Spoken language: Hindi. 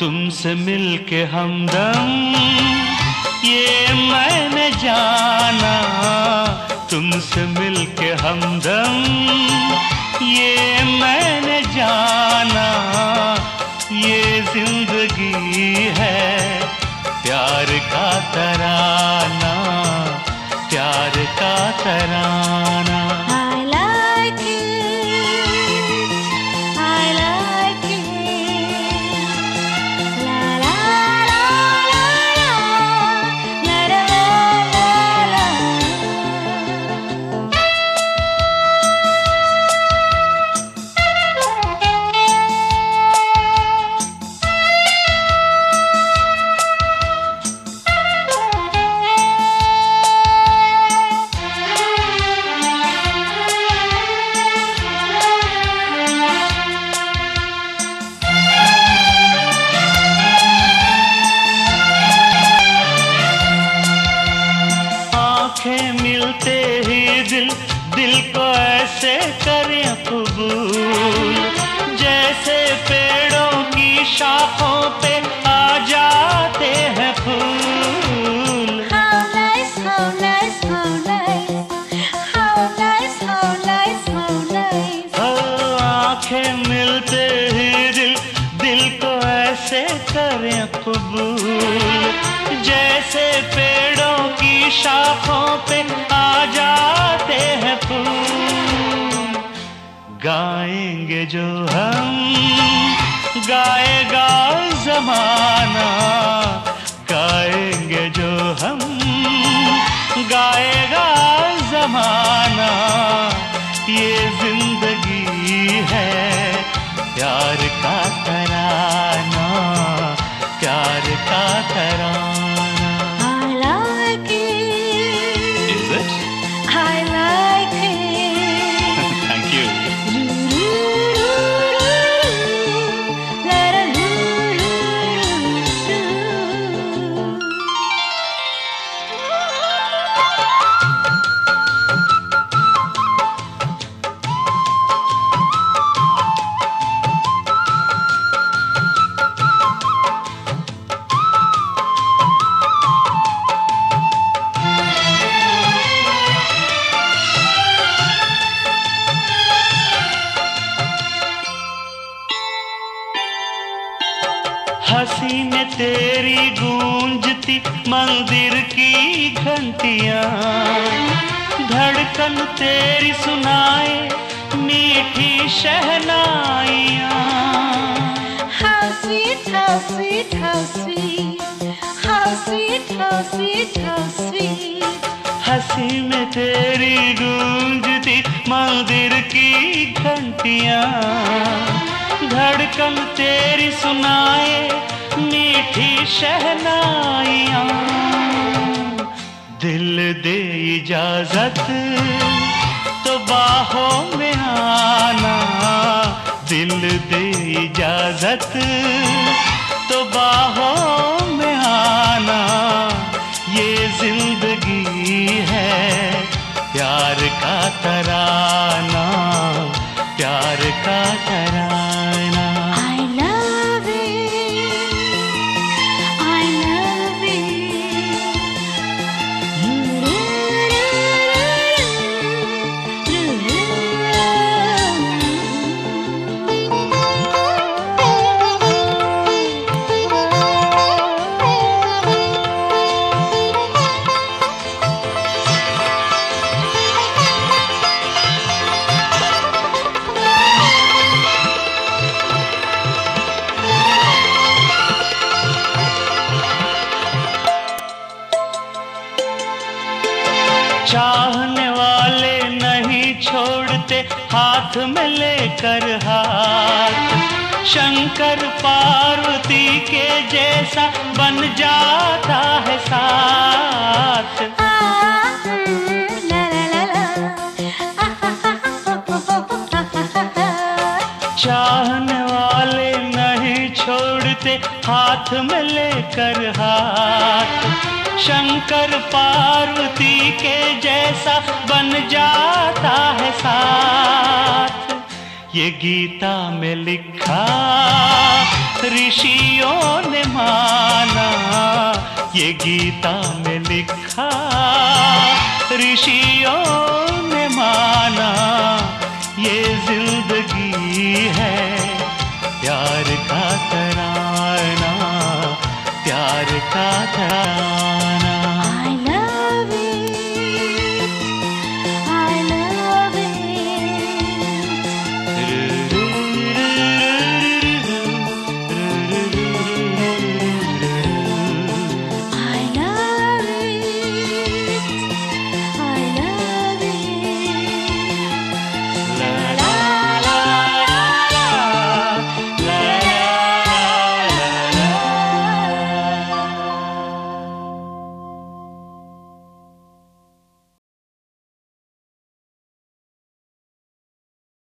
तुमसे मिलके हमदम ये मैंने जाना, तुमसे मिलके हमदम ये मैंने जाना, ये जिंदगी है प्यार का तराना, प्यार का तराना। मिलते ही दिल को ऐसे करें कबूल, जैसे पेड़ों की शाखों पे आ जाते हैं फूल। How nice, how nice, how nice, how nice, how nice, how nice। आंखें मिलते ही दिल को ऐसे करें कबूल, जैसे पेड़ों की शाखों पे आ जाते हैं फूल। गाएंगे जो हम गाएगा ज़माना, गाएंगे जो हम गाएगा ज़माना, ये जिंदगी है प्यार का तराना, प्यार का तराना। I like it. Thank you. हंसी में तेरी गूंजती मंदिर की घंटियां, धड़कन तेरी सुनाए मीठी शहनाइयां। How sweet, how sweet, how sweet, how sweet, how sweet, how sweet। हंसी में तेरी गूंजती मंदिर की घंटियां, धड़कन तेरी सुनाए मीठी शहनाइयां। दिल दे इजाजत तो बाहों में आना, दिल दे इजाजत तो बाहों में आना, ये जिंदगी है प्यार का तराना, प्यार का तराना। I love it, I love चाहने वाले नहीं छोड़ते हाथ में लेकर हाथ, शंकर पार्वती के जैसा बन जाता है साथ। चाहने वाले नहीं छोड़ते हाथ में लेकर हाथ, शंकर पार्वती के जैसा बन जाता है साथ। ये गीता में लिखा ऋषियों ने माना, ये गीता में लिखा ऋषियों ने माना। ये जिंदगी है प्यार का तराना, प्यार का तराना।